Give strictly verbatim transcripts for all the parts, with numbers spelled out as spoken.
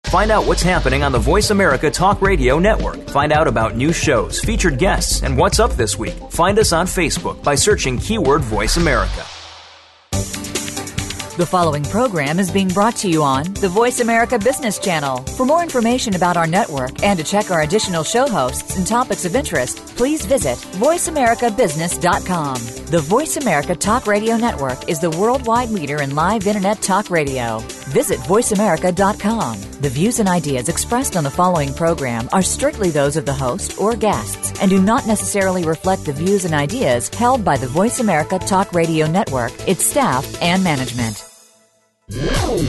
Find out what's happening on the Voice America Talk Radio Network. Find out about new shows, featured guests, and what's up this week. Find us on Facebook by searching keyword Voice America. The following program is being brought to you on the Voice America Business Channel. For more information about our network and to check our additional show hosts and topics of interest, please visit voice america business dot com. The Voice America Talk Radio Network is the worldwide leader in live Internet talk radio. Visit voice america dot com. The views and ideas expressed on the following program are strictly those of the host or guests and do not necessarily reflect the views and ideas held by the Voice America Talk Radio Network, its staff, and management. Do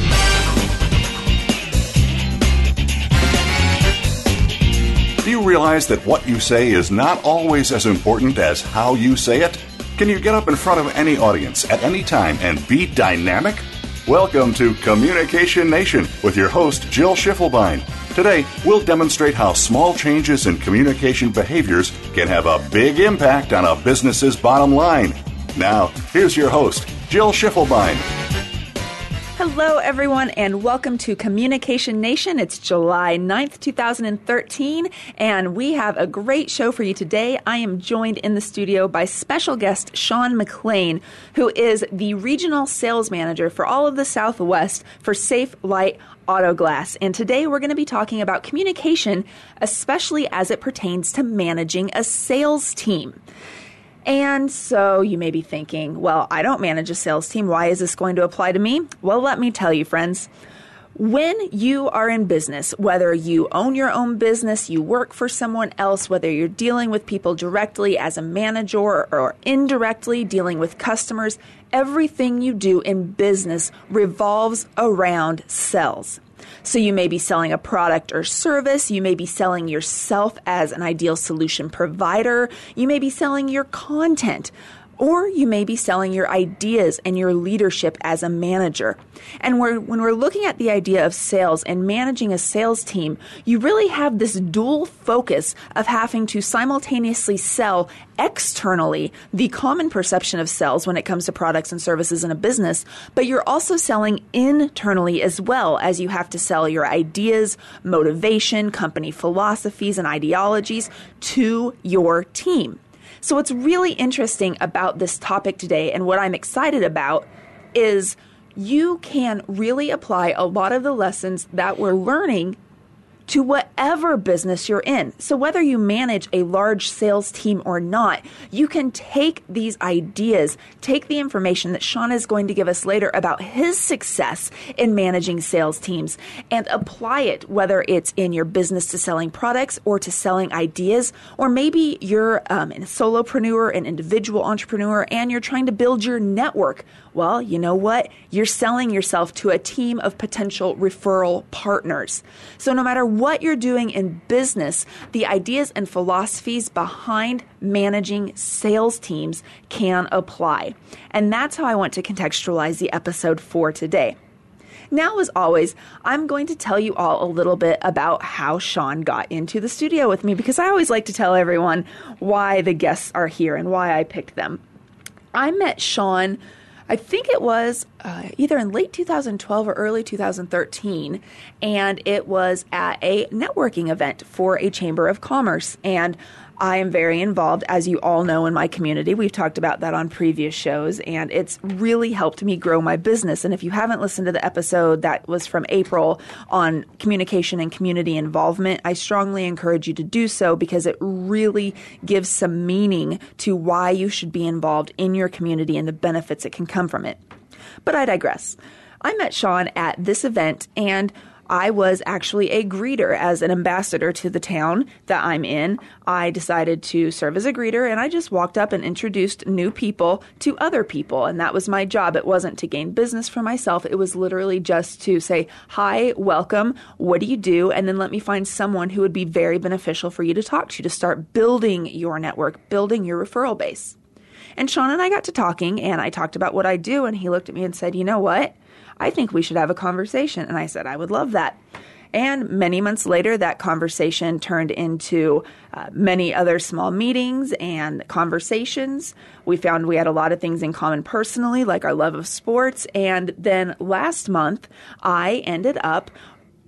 you realize that what you say is not always as important as how you say it? Can you get up in front of any audience at any time and be dynamic? Welcome to Communication Nation with your host, Jill Schiffelbein. Today, we'll demonstrate how small changes in communication behaviors can have a big impact on a business's bottom line. Now, here's your host, Jill Schiffelbein. Hello, everyone, and welcome to Communication Nation. It's July ninth, two thousand thirteen, and we have a great show for you today. I am joined in the studio by special guest Sean McLean, who is the Regional Sales Manager for all of the Southwest for Safe Light Auto Glass. And today we're going to be talking about communication, especially as it pertains to managing a sales team. And so you may be thinking, well, I don't manage a sales team. Why is this going to apply to me? Well, let me tell you, friends. When you are in business, whether you own your own business, you work for someone else, whether you're dealing with people directly as a manager or indirectly dealing with customers, everything you do in business revolves around sales. So you may be selling a product or service. You may be selling yourself as an ideal solution provider. You may be selling your content. Or you may be selling your ideas and your leadership as a manager. And we're, when we're looking at the idea of sales and managing a sales team, you really have this dual focus of having to simultaneously sell externally the common perception of sales when it comes to products and services in a business, but you're also selling internally as well, as you have to sell your ideas, motivation, company philosophies, and ideologies to your team. So what's really interesting about this topic today, and what I'm excited about, is you can really apply a lot of the lessons that we're learning to whatever business you're in. So whether you manage a large sales team or not, you can take these ideas, take the information that Sean is going to give us later about his success in managing sales teams, and apply it, whether it's in your business to selling products or to selling ideas, or maybe you're um, a solopreneur, an individual entrepreneur, and you're trying to build your network. Well, you know what? You're selling yourself to a team of potential referral partners. So no matter what you're doing in business, the ideas and philosophies behind managing sales teams can apply. And that's how I want to contextualize the episode for today. Now, as always, I'm going to tell you all a little bit about how Sean got into the studio with me, because I always like to tell everyone why the guests are here and why I picked them. I met Sean, I think it was uh, either in late two thousand twelve or early two thousand thirteen, and it was at a networking event for a Chamber of Commerce. And I am very involved, as you all know, in my community. We've talked about that on previous shows, and it's really helped me grow my business. And if you haven't listened to the episode that was from April on communication and community involvement, I strongly encourage you to do so, because it really gives some meaning to why you should be involved in your community and the benefits that can come from it. But I digress. I met Sean at this event, and I was actually a greeter as an ambassador to the town that I'm in. I decided to serve as a greeter, and I just walked up and introduced new people to other people, and that was my job. It wasn't to gain business for myself. It was literally just to say, hi, welcome, what do you do? And then let me find someone who would be very beneficial for you to talk to, to start building your network, building your referral base. And Sean and I got to talking, and I talked about what I do, and he looked at me and said, you know what? I think we should have a conversation. And I said, I would love that. And many months later, that conversation turned into uh, many other small meetings and conversations. We found we had a lot of things in common personally, like our love of sports. And then last month, I ended up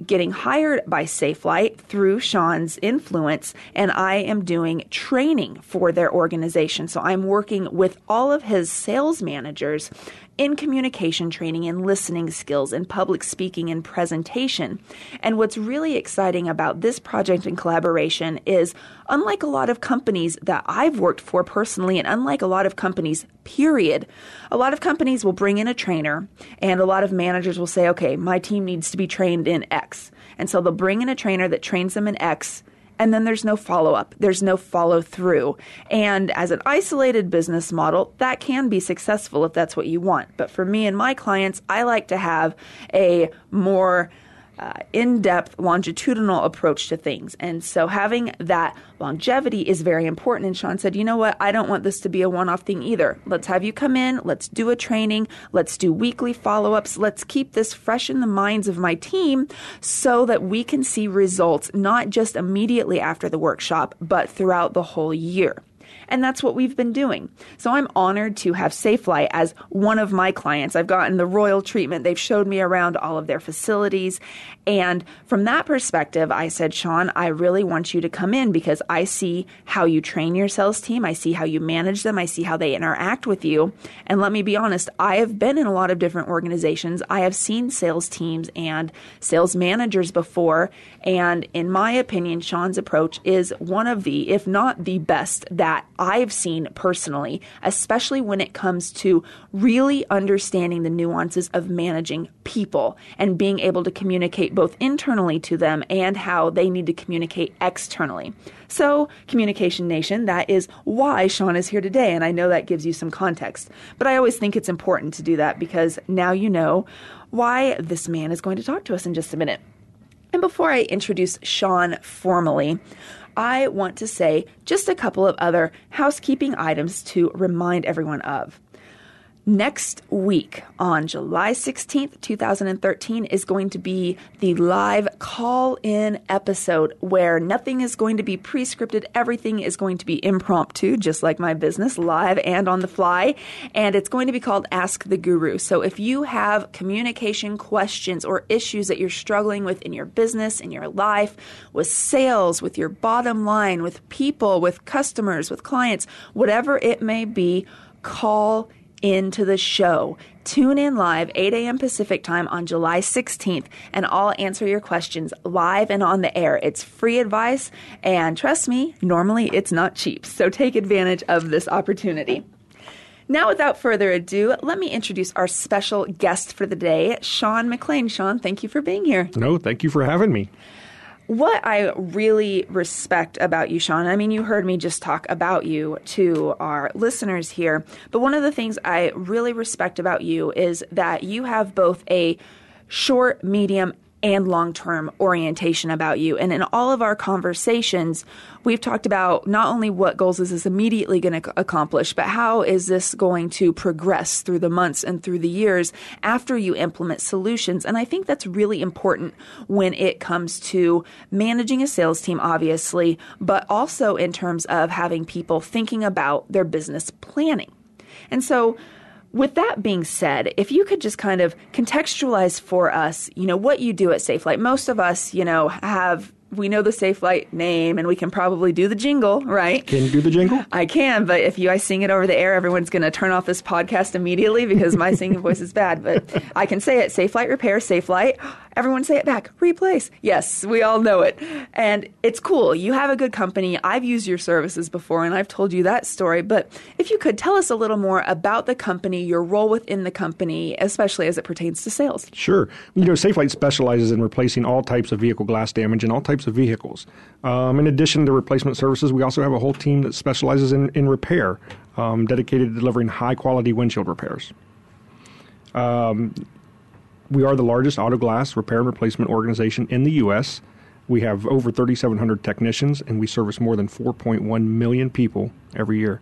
getting hired by Safelite through Sean's influence, and I am doing training for their organization. So I'm working with all of his sales managers in communication training and listening skills and public speaking and presentation. And what's really exciting about this project and collaboration is, unlike a lot of companies that I've worked for personally, and unlike a lot of companies, period, a lot of companies will bring in a trainer, and a lot of managers will say, okay, my team needs to be trained in X. And so they'll bring in a trainer that trains them in X, and then there's no follow-up. There's no follow-through. And as an isolated business model, that can be successful if that's what you want. But for me and my clients, I like to have a more uh, in-depth, longitudinal approach to things. And so having that longevity is very important. And Sean said, you know what? I don't want this to be a one-off thing either. Let's have you come in. Let's do a training. Let's do weekly follow-ups. Let's keep this fresh in the minds of my team so that we can see results, not just immediately after the workshop, but throughout the whole year. And that's what we've been doing. So I'm honored to have Safelite as one of my clients. I've gotten the royal treatment. They've showed me around all of their facilities. And from that perspective, I said, Sean, I really want you to come in because I see how you train your sales team. I see how you manage them. I see how they interact with you. And let me be honest, I have been in a lot of different organizations. I have seen sales teams and sales managers before. And in my opinion, Sean's approach is one of the, if not the best that I've seen personally, especially when it comes to really understanding the nuances of managing people and being able to communicate both internally to them and how they need to communicate externally. So, Communication Nation, that is why Sean is here today, and I know that gives you some context. But I always think it's important to do that because now you know why this man is going to talk to us in just a minute. And before I introduce Sean formally, I want to say just a couple of other housekeeping items to remind everyone of. Next week on July sixteenth, twenty thirteen is going to be the live call-in episode where nothing is going to be pre-scripted. Everything is going to be impromptu, just like my business, live and on the fly. And it's going to be called Ask the Guru. So if you have communication questions or issues that you're struggling with in your business, in your life, with sales, with your bottom line, with people, with customers, with clients, whatever it may be, call into the show. Tune in live, eight a.m. Pacific time on July sixteenth, and I'll answer your questions live and on the air. It's free advice, and trust me, normally it's not cheap. So take advantage of this opportunity. Now, without further ado, let me introduce our special guest for the day, Sean McLean. Sean, thank you for being here. No, thank you for having me. What I really respect about you, Sean, I mean, you heard me just talk about you to our listeners here, but one of the things I really respect about you is that you have both a short, medium, and long-term orientation about you. And in all of our conversations, we've talked about not only what goals is this immediately going to accomplish, but how is this going to progress through the months and through the years after you implement solutions. And I think that's really important when it comes to managing a sales team, obviously, but also in terms of having people thinking about their business planning. And so with that being said, if you could just kind of contextualize for us, you know, what you do at Safelite. Most of us, you know, have, we know the Safelite name and we can probably do the jingle, right? Can you do the jingle? I can, but if you I sing it over the air, everyone's going to turn off this podcast immediately because my singing voice is bad. But I can say it, Safelite Repair, Safelite. Everyone say it back, replace. Yes, we all know it. And it's cool. You have a good company. I've used your services before and I've told you that story. But if you could tell us a little more about the company, your role within the company, especially as it pertains to sales. Sure. You know, Safelite specializes in replacing all types of vehicle glass damage in all types of vehicles. Um, in addition to replacement services, we also have a whole team that specializes in, in repair, um, dedicated to delivering high-quality windshield repairs. Um, we are the largest auto glass repair and replacement organization in the U S We have over thirty-seven hundred technicians, and we service more than four point one million people every year.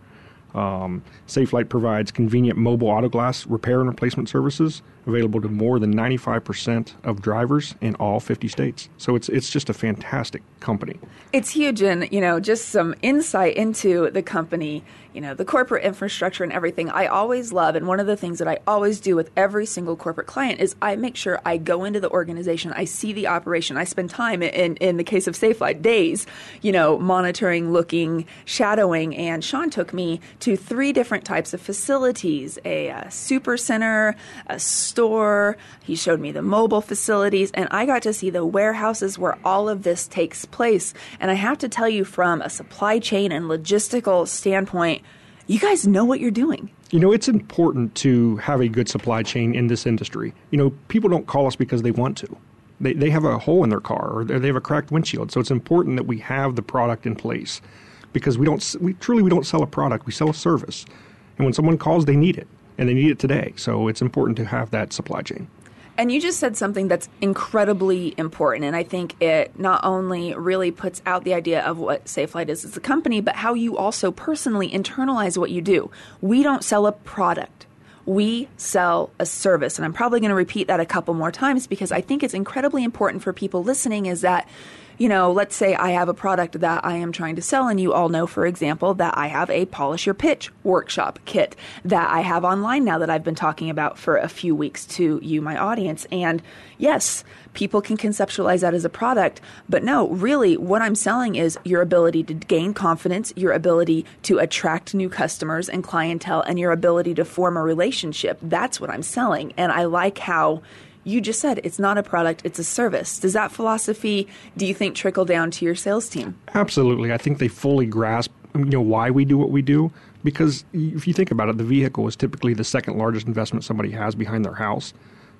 Um, Safelite provides convenient mobile auto glass repair and replacement services available to more than ninety-five percent of drivers in all fifty states. So it's it's just a fantastic company. It's huge, and, you know, just some insight into the company, you know, the corporate infrastructure and everything. I always love, and one of the things that I always do with every single corporate client is I make sure I go into the organization, I see the operation, I spend time in, in the case of Safelite, days, you know, monitoring, looking, shadowing, and Sean took me to three different types of facilities, a, a super center, a store. He showed me the mobile facilities, and I got to see the warehouses where all of this takes place. And I have to tell you, from a supply chain and logistical standpoint, you guys know what you're doing. You know, it's important to have a good supply chain in this industry. You know, people don't call us because they want to. They they have a hole in their car, or they have a cracked windshield. So it's important that we have the product in place, because we don't we truly we don't sell a product, we sell a service. And when someone calls, they need it, and they need it today. So it's important to have that supply chain. And you just said something that's incredibly important, and I think it not only really puts out the idea of what Safelite is as a company, but how you also personally internalize what you do. We don't sell a product. We sell a service. And I'm probably going to repeat that a couple more times, because I think it's incredibly important for people listening is that, you know, let's say I have a product that I am trying to sell, and you all know, for example, that I have a Polish Your Pitch workshop kit that I have online now that I've been talking about for a few weeks to you, my audience. And yes, people can conceptualize that as a product, but no, really what I'm selling is your ability to gain confidence, your ability to attract new customers and clientele, and your ability to form a relationship. That's what I'm selling. And I like how you just said it's not a product, it's a service. Does that philosophy, do you think, trickle down to your sales team? Absolutely. I think they fully grasp, you know, why we do what we do. Because if you think about it, the vehicle is typically the second largest investment somebody has behind their house.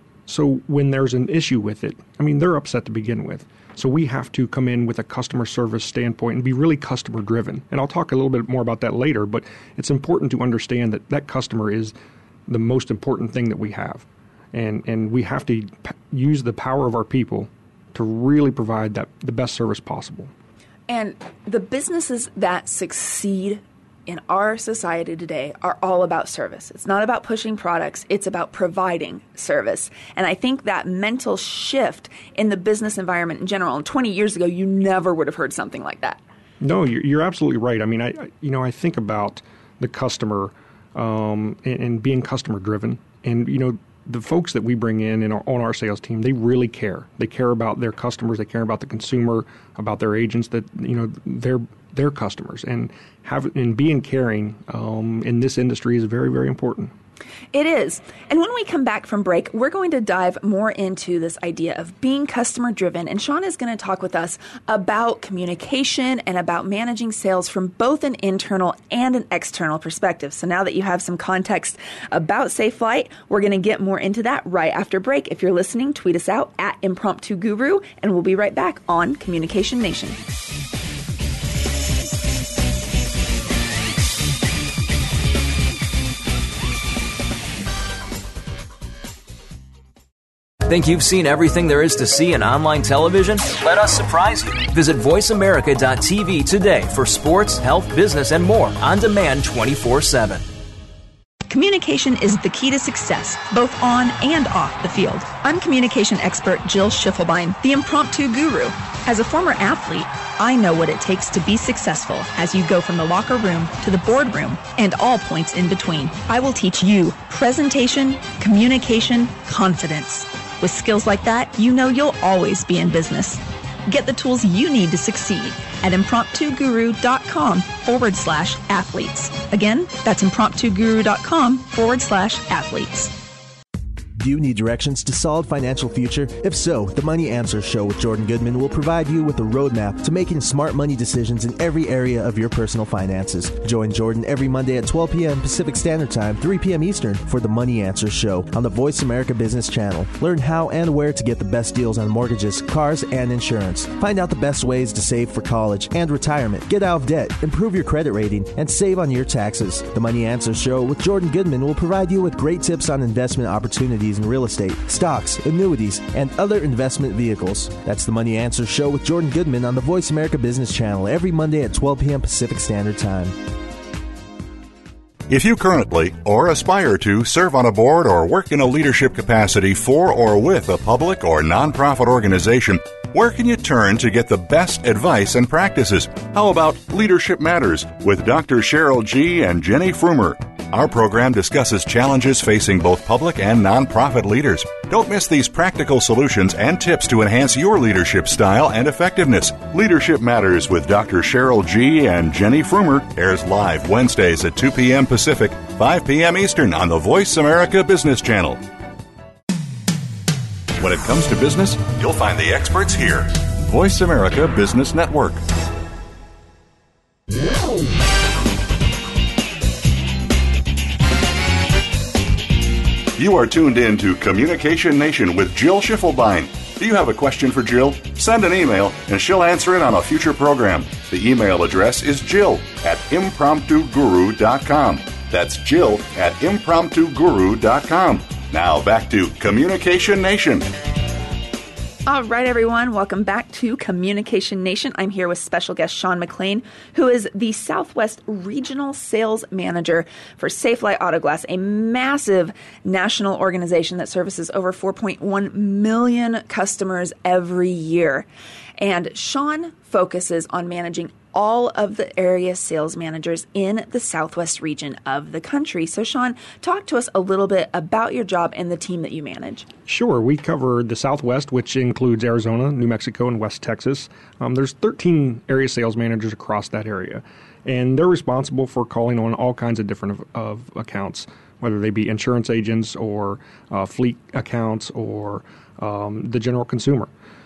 So when there's an issue with it, I mean, they're upset to begin with. So we have to come in with a customer service standpoint and be really customer driven. And I'll talk a little bit more about that later, but it's important to understand that that customer is the most important thing that we have. And and we have to p- use the power of our people to really provide that the best service possible. And the businesses that succeed in our society today are all about service. It's not about pushing products. It's about providing service. And I think that mental shift in the business environment in general, and twenty years ago, you never would have heard something like that. No, you're, you're absolutely right. I mean, I, I you know, I think about the customer um, and, and being customer driven. And, you know, the folks that we bring in, in our, on our sales team, they really care. They care about their customers. They care about the consumer, about their agents, that, you know, they're their customers. And have and being caring um, in this industry is very, very important. It is. And when we come back from break, we're going to dive more into this idea of being customer driven. And Sean is going to talk with us about communication and about managing sales from both an internal and an external perspective. So now that you have some context about Safelite, we're going to get more into that right after break. If you're listening, tweet us out at Impromptu Guru, and we'll be right back on Communication Nation. Think you've seen everything there is to see in online television? Let us surprise you. Visit voice america dot t v today for sports, health, business, and more on demand twenty-four seven. Communication is the key to success, both on and off the field. I'm communication expert Jill Schiffelbein, the Impromptu Guru. As a former athlete, I know what it takes to be successful as you go from the locker room to the boardroom and all points in between. I will teach you presentation, communication, confidence. With skills like that, you know you'll always be in business. Get the tools you need to succeed at impromptuguru.com forward slash athletes. Again, that's impromptuguru.com forward slash athletes. Do you need directions to solid financial future? If so, the Money Answer Show with Jordan Goodman will provide you with a roadmap to making smart money decisions in every area of your personal finances. Join Jordan every Monday at twelve p.m. Pacific Standard Time, three p.m. Eastern for the Money Answer Show on the Voice America Business Channel. Learn how and where to get the best deals on mortgages, cars, and insurance. Find out the best ways to save for college and retirement. Get out of debt, improve your credit rating, and save on your taxes. The Money Answer Show with Jordan Goodman will provide you with great tips on investment opportunities in real estate, stocks, annuities, and other investment vehicles. That's the Money Answer Show with Jordan Goodman on the Voice America Business Channel every Monday at twelve p.m. Pacific Standard Time. If you currently or aspire to serve on a board or work in a leadership capacity for or with a public or nonprofit organization, where can you turn to get the best advice and practices? How about Leadership Matters with Doctor Cheryl G. and Jenny Frumer? Our program discusses challenges facing both public and nonprofit leaders. Don't miss these practical solutions and tips to enhance your leadership style and effectiveness. Leadership Matters with Doctor Cheryl G. and Jenny Frumer airs live Wednesdays at two p.m. Pacific, five p.m. Eastern on the Voice America Business Channel. When it comes to business, you'll find the experts here. Voice America Business Network. You are tuned in to Communication Nation with Jill Schiffelbein. Do you have a question for Jill? Send an email and she'll answer it on a future program. The email address is jill at impromptu guru dot com. That's Jill at impromptu guru dot com. Now back to Communication Nation. All right, everyone. Welcome back to Communication Nation. I'm here with special guest Sean McLean, who is the Southwest Regional Sales Manager for Safelite Auto Glass, a massive national organization that services over four point one million customers every year. And Sean focuses on managing all of the area sales managers in the Southwest region of the country. So, Sean, talk to us a little bit about your job and the team that you manage. Sure. We cover the Southwest, which includes Arizona, New Mexico, and West Texas. Um, there's thirteen area sales managers across that area, and they're responsible for calling on all kinds of different of, of accounts, whether they be insurance agents or uh, fleet accounts or um, the general consumer.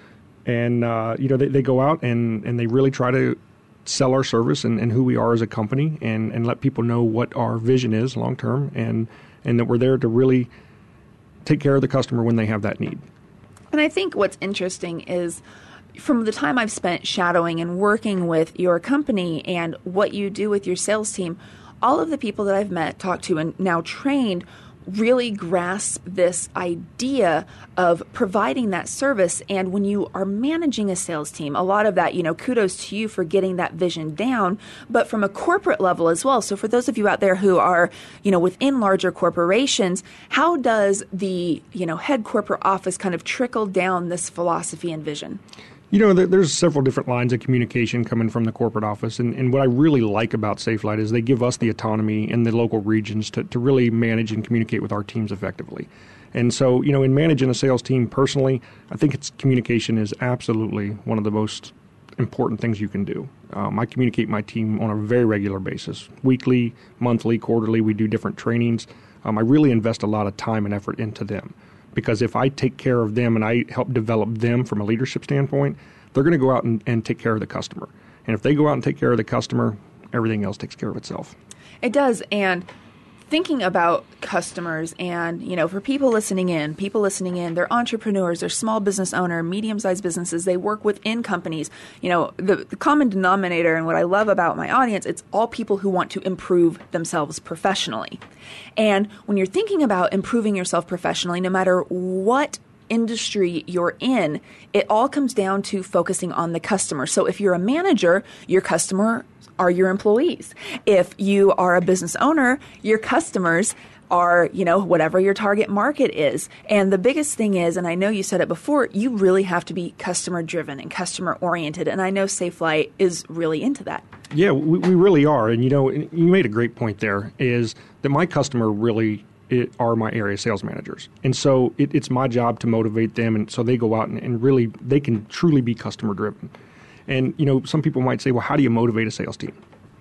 And, uh, you know, they, they go out and, and they really try to sell our service and, and who we are as a company and, and let people know what our vision is long term and, and that we're there to really take care of the customer when they have that need. And I think what's interesting is from the time I've spent shadowing and working with your company and what you do with your sales team, all of the people that I've met, talked to, and now trained really grasp this idea of providing that service. And when you are managing a sales team, a lot of that, you know, kudos to you for getting that vision down, but from a corporate level as well. So for those of you out there who are, you know, within larger corporations, how does the, you know, head corporate office kind of trickle down this philosophy and vision? You know, there's several different lines of communication coming from the corporate office, and, and what I really like about Safelite is they give us the autonomy in the local regions to, to really manage and communicate with our teams effectively. And so, you know, in managing a sales team personally, I think it's communication is absolutely one of the most important things you can do. Um, I communicate my team on a very regular basis, weekly, monthly, quarterly. We do different trainings. Um, I really invest a lot of time and effort into them. Because if I take care of them and I help develop them from a leadership standpoint, they're going to go out and, and take care of the customer. And if they go out and take care of the customer, everything else takes care of itself. It does. And thinking about customers and, you know, for people listening in, people listening in, they're entrepreneurs, they're small business owner, medium-sized businesses, they work within companies. You know, the, the common denominator and what I love about my audience, it's all people who want to improve themselves professionally. And when you're thinking about improving yourself professionally, no matter what industry you're in, it all comes down to focusing on the customer. So if you're a manager, your customer are your employees. If you are a business owner, your customers are, you know, whatever your target market is. And the biggest thing is, and I know you said it before, you really have to be customer driven and customer oriented. And I know Safelite is really into that. Yeah, we, we really are. And, you know, you made a great point there, is that my customer really it, are my area sales managers. And so it, it's my job to motivate them. And so they go out and, and really, they can truly be customer driven. And, you know, some people might say, well, how do you motivate a sales team?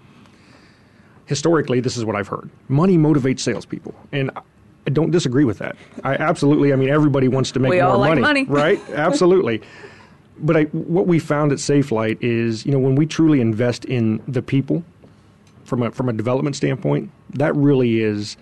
Historically, this is what I've heard. Money motivates salespeople. And I don't disagree with that. I absolutely, I mean, everybody wants to make we more all money. Like money. Right? Absolutely. But I, what we found at Safelite is, you know, when we truly invest in the people from a, from a development standpoint, that really is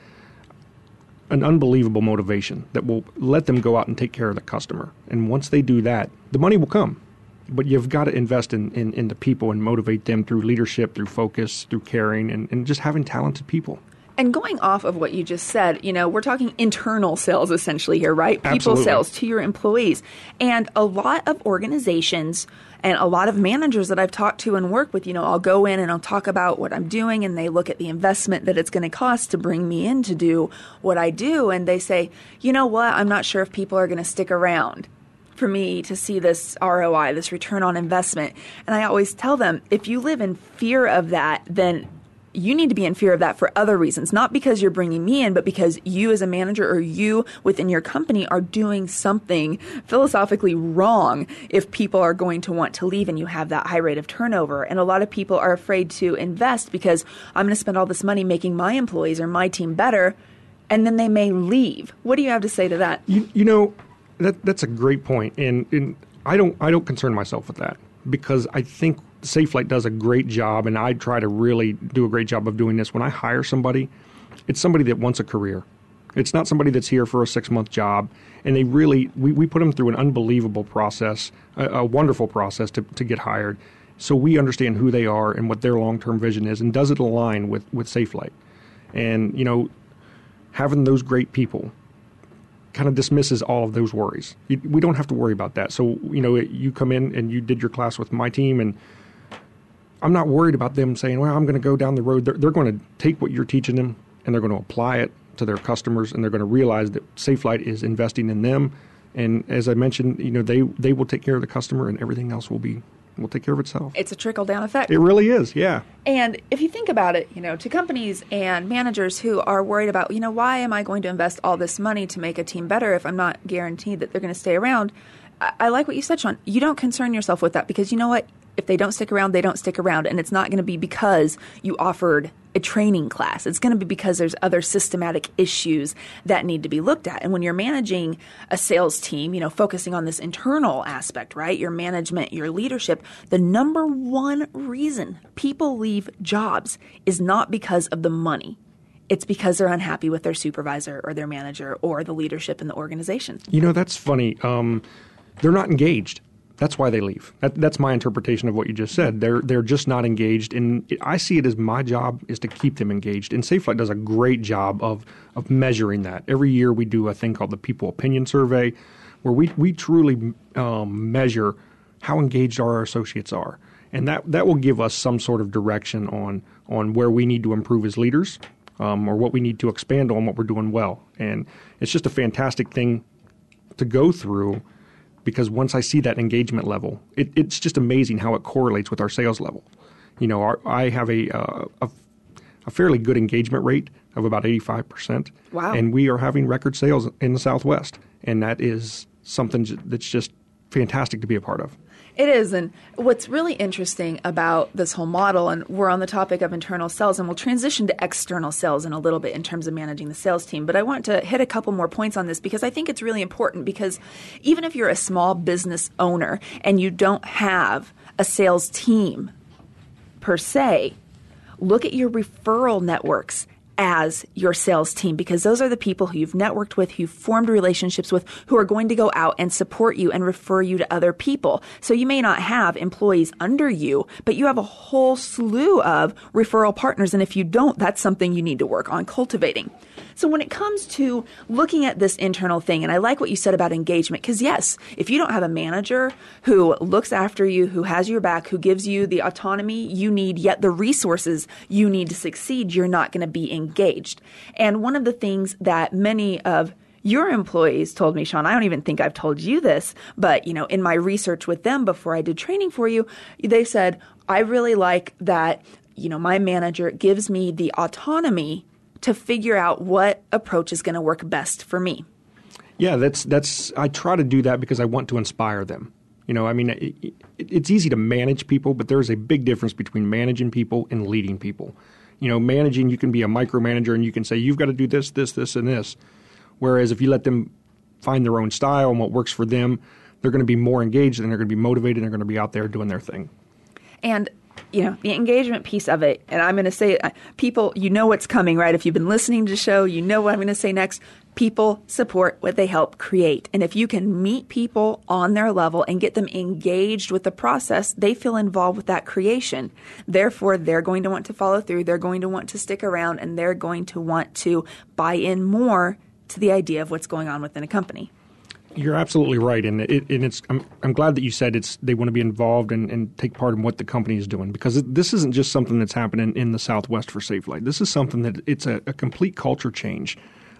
an unbelievable motivation that will let them go out and take care of the customer. And once they do that, the money will come. But you've got to invest in, in, in the people and motivate them through leadership, through focus, through caring, and, and just having talented people. And going off of what you just said, you know, we're talking internal sales essentially here, right? People Absolutely. sales to your employees. And a lot of organizations and a lot of managers that I've talked to and worked with, you know, I'll go in and I'll talk about what I'm doing, and they look at the investment that it's going to cost to bring me in to do what I do. And they say, you know what, I'm not sure if people are going to stick around for me to see this R O I, this return on investment. And I always tell them, if you live in fear of that, then you need to be in fear of that for other reasons, not because you're bringing me in, but because you as a manager or you within your company are doing something philosophically wrong if people are going to want to leave and you have that high rate of turnover. And a lot of people are afraid to invest because I'm going to spend all this money making my employees or my team better, and then they may leave. What do you have to say to that? You, you know, that that's a great point. And, and I don't I don't concern myself with that because I think Safelite does a great job, and I try to really do a great job of doing this. When I hire somebody, it's somebody that wants a career. It's not somebody that's here for a six-month job, and they really we, we put them through an unbelievable process, a, a wonderful process to, to get hired, so we understand who they are and what their long-term vision is, and does it align with, with Safelite. And, you know, having those great people kind of dismisses all of those worries. You, we don't have to worry about that. So, you know, you come in and you did your class with my team, and I'm not worried about them saying, well, I'm going to go down the road. They're, they're going to take what you're teaching them, and they're going to apply it to their customers, and they're going to realize that Safelite is investing in them. And as I mentioned, you know, they, they will take care of the customer, and everything else will be will take care of itself. It's a trickle-down effect. It really is, yeah. And if you think about it, you know, to companies and managers who are worried about, you know, why am I going to invest all this money to make a team better if I'm not guaranteed that they're going to stay around? I, I like what you said, Sean. You don't concern yourself with that because you know what? If they don't stick around, they don't stick around. And it's not going to be because you offered a training class. It's going to be because there's other systematic issues that need to be looked at. And when you're managing a sales team, you know, focusing on this internal aspect, right? Your management, your leadership, the number one reason people leave jobs is not because of the money. It's because they're unhappy with their supervisor or their manager or the leadership in the organization. You know, that's funny. Um, they're not engaged. That's why they leave. That, that's my interpretation of what you just said. They're they're just not engaged, and I see it as my job is to keep them engaged. And Safelite does a great job of of measuring that. Every year we do a thing called the People Opinion Survey, where we we truly um, measure how engaged our associates are, and that that will give us some sort of direction on on where we need to improve as leaders, um, or what we need to expand on what we're doing well. And it's just a fantastic thing to go through. Because once I see that engagement level, it, it's just amazing how it correlates with our sales level. You know, our, I have a, uh, a a fairly good engagement rate of about eighty-five percent. Wow. And we are having record sales in the Southwest. And that is something that's just fantastic to be a part of. It is. And what's really interesting about this whole model, and we're on the topic of internal sales, and we'll transition to external sales in a little bit in terms of managing the sales team. But I want to hit a couple more points on this because I think it's really important because even if you're a small business owner and you don't have a sales team per se, look at your referral networks as your sales team, because those are the people who you've networked with, who you've formed relationships with, who are going to go out and support you and refer you to other people. So you may not have employees under you, but you have a whole slew of referral partners. And if you don't, that's something you need to work on cultivating. So when it comes to looking at this internal thing, and I like what you said about engagement, because yes, if you don't have a manager who looks after you, who has your back, who gives you the autonomy you need, yet the resources you need to succeed, you're not going to be engaged. And one of the things that many of your employees told me, Sean, I don't even think I've told you this, but you know, in my research with them before I did training for you, they said, I really like that, you know, my manager gives me the autonomy to figure out what approach is going to work best for me. Yeah, that's that's. I try to do that because I want to inspire them. You know, I mean, it, it, it's easy to manage people, but there's a big difference between managing people and leading people. You know, managing, you can be a micromanager and you can say, you've got to do this, this, this, and this. Whereas if you let them find their own style and what works for them, they're going to be more engaged and they're going to be motivated and they're going to be out there doing their thing. And you know, the engagement piece of it, and I'm going to say, uh, people, you know what's coming, right? If you've been listening to the show, you know what I'm going to say next. People support what they help create. And if you can meet people on their level and get them engaged with the process, they feel involved with that creation. Therefore, they're going to want to follow through. They're going to want to stick around, and they're going to want to buy in more to the idea of what's going on within a company. You're absolutely right, and it, and it's. I'm, I'm glad that you said it's. They want to be involved and, and take part in what the company is doing, because it, this isn't just something that's happening in the Southwest for Safelite. This is something that it's a, a complete culture change.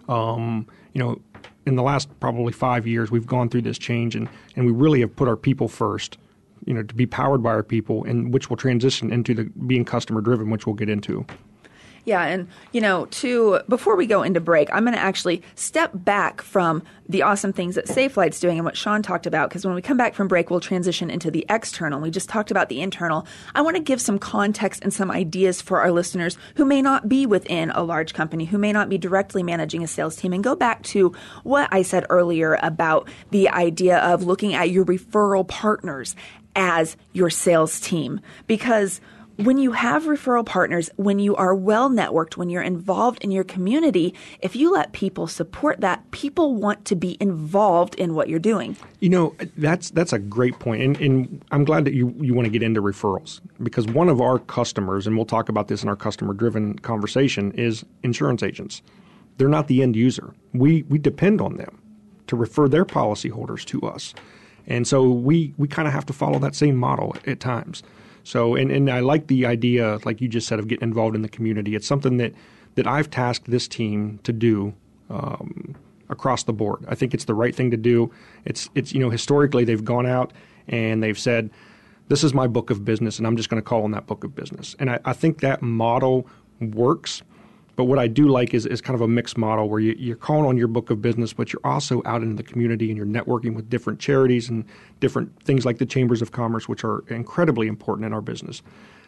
Um, you know, in the last probably five years, we've gone through this change, and, and we really have put our people first. You know, to be powered by our people, and which will transition into the being customer driven, which we'll get into. Yeah, and, you know, to before we go into break, I'm going to actually step back from the awesome things that Safelite's doing and what Sean talked about, because when we come back from break, we'll transition into the external. We just talked about the internal. I want to give some context and some ideas for our listeners who may not be within a large company, who may not be directly managing a sales team, and go back to what I said earlier about the idea of looking at your referral partners as your sales team, because when you have referral partners, when you are well networked, when you're involved in your community, if you let people support that, people want to be involved in what you're doing. You know, that's that's a great point. And, and I'm glad that you, you want to get into referrals, because one of our customers, and we'll talk about this in our customer-driven conversation, is insurance agents. They're not the end user. We we depend on them to refer their policyholders to us. And so we, we kind of have to follow that same model at, at times. So, and, and I like the idea, like you just said, of getting involved in the community. It's something that, that I've tasked this team to do um, across the board. I think it's the right thing to do. It's, it's, you know, historically they've gone out and they've said, this is my book of business, and I'm just going to call on that book of business. And I, I think that model works. But what I do like is, is kind of a mixed model where you, you're calling on your book of business, but you're also out in the community and you're networking with different charities and different things like the Chambers of Commerce, which are incredibly important in our business.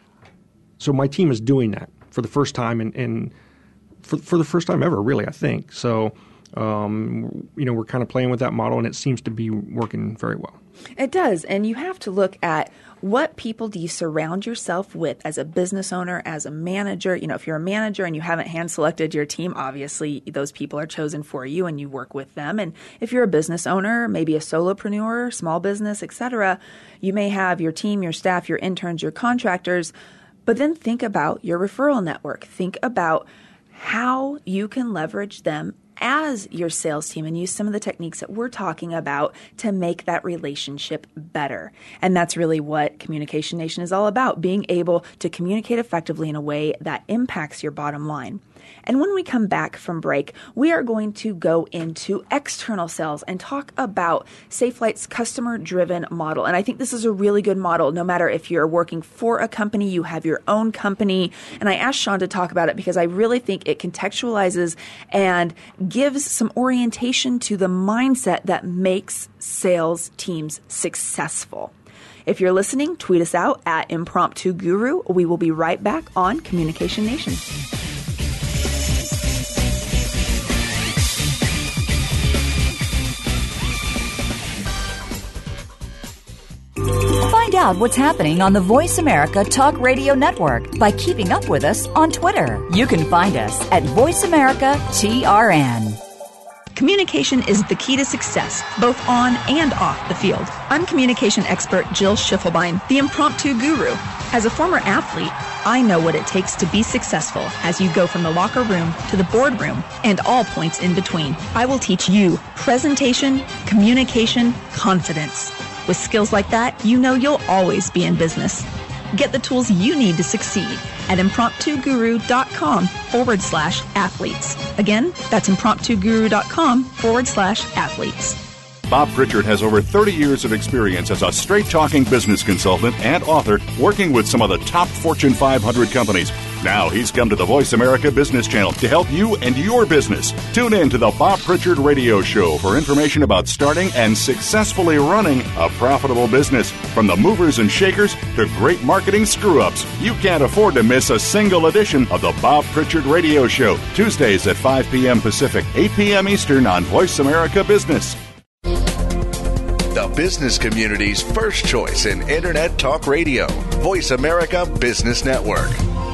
So my team is doing that for the first time, and, and for, for the first time ever, really, I think. So, um, you know, we're kind of playing with that model, and it seems to be working very well. It does. And you have to look at what people do you surround yourself with as a business owner, as a manager. You know, if you're a manager and you haven't hand-selected your team, obviously those people are chosen for you and you work with them. And if you're a business owner, maybe a solopreneur, small business, et cetera, you may have your team, your staff, your interns, your contractors. But then think about your referral network. Think about how you can leverage them as your sales team and use some of the techniques that we're talking about to make that relationship better. And that's really what Communication Nation is all about, being able to communicate effectively in a way that impacts your bottom line. And when we come back from break, we are going to go into external sales and talk about Safelite's customer-driven model. And I think this is a really good model, no matter if you're working for a company, you have your own company. And I asked Sean to talk about it because I really think it contextualizes and gives some orientation to the mindset that makes sales teams successful. If you're listening, tweet us out at Impromptu Guru. We will be right back on Communication Nation. Find out what's happening on the Voice America Talk Radio Network by keeping up with us on Twitter. You can find us at Voice America T R N. Communication is the key to success, both on and off the field. I'm communication expert Jill Schiffelbein, the Impromptu Guru. As a former athlete, I know what it takes to be successful as you go from the locker room to the boardroom and all points in between. I will teach you presentation, communication, confidence. With skills like that, you know you'll always be in business. Get the tools you need to succeed at impromptuguru.com forward slash athletes. Again, that's impromptuguru.com forward slash athletes. Bob Pritchard has over thirty years of experience as a straight-talking business consultant and author working with some of the top Fortune five hundred companies. Now he's come to the Voice America Business Channel to help you and your business. Tune in to the Bob Pritchard Radio Show for information about starting and successfully running a profitable business. From the movers and shakers to great marketing screw-ups, you can't afford to miss a single edition of the Bob Pritchard Radio Show. Tuesdays at five p.m. Pacific, eight p.m. Eastern on Voice America Business. the business community's first choice in Internet Talk Radio. Voice America Business Network.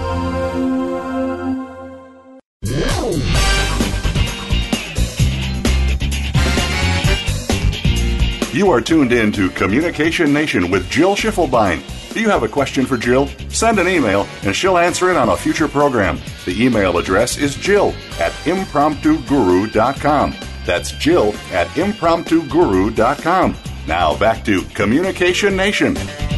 You are tuned in to Communication Nation with Jill Schiffelbein. Do you have a question for Jill? Send an email and she'll answer it on a future program. The email address is jill at impromptu guru dot com. That's Jill at impromptu guru dot com. Now back to Communication Nation.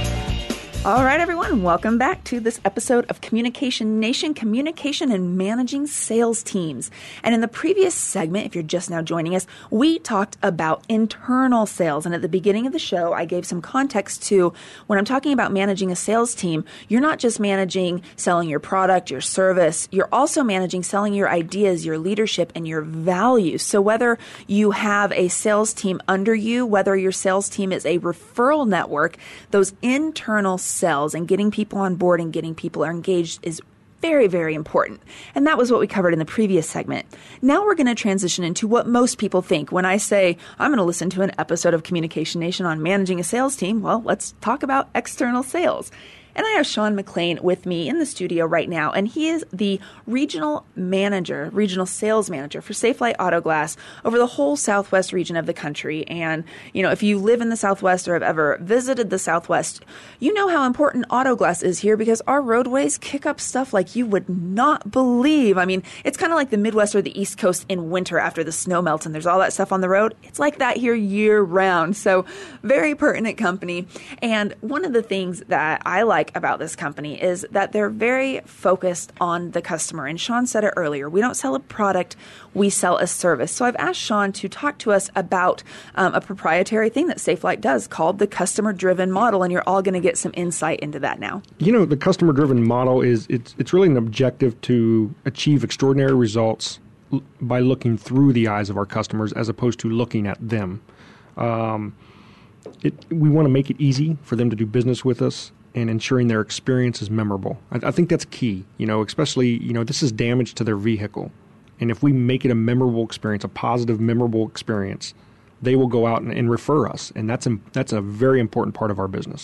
All right, everyone, welcome back to this episode of Communication Nation, communication and managing sales teams. And in the previous segment, if you're just now joining us, we talked about internal sales. And at the beginning of the show, I gave some context to when I'm talking about managing a sales team, you're not just managing selling your product, your service, you're also managing selling your ideas, your leadership, and your values. So whether you have a sales team under you, whether your sales team is a referral network, those internal sales and getting people on board and getting people engaged is very, very important. And that was what we covered in the previous segment. Now we're going to transition into what most people think. When I say, I'm going to listen to an episode of Communication Nation on managing a sales team, well, let's talk about external sales. And I have Sean McLean with me in the studio right now, and he is the regional manager, regional sales manager for Safelite Auto Glass over the whole Southwest region of the country. And, you know, if you live in the Southwest or have ever visited the Southwest, you know how important auto glass is here because our roadways kick up stuff like you would not believe. I mean, it's kind of like the Midwest or the East Coast in winter after the snow melts and there's all that stuff on the road. It's like that here year round. So very pertinent company. And one of the things that I like about this company is that they're very focused on the customer. And Sean said it earlier. We don't sell a product, we sell a service. So I've asked Sean to talk to us about um, a proprietary thing that Safelite does called the customer-driven model. And you're all going to get some insight into that now. You know, the customer-driven model is it's it's really an objective to achieve extraordinary results l- by looking through the eyes of our customers as opposed to looking at them. Um, it, we want to make it easy for them to do business with us and ensuring their experience is memorable. I, I think that's key, you know, especially, you know, this is damage to their vehicle. And if we make it a memorable experience, a positive, memorable experience, they will go out and, and refer us. And that's, that's a very important part of our business.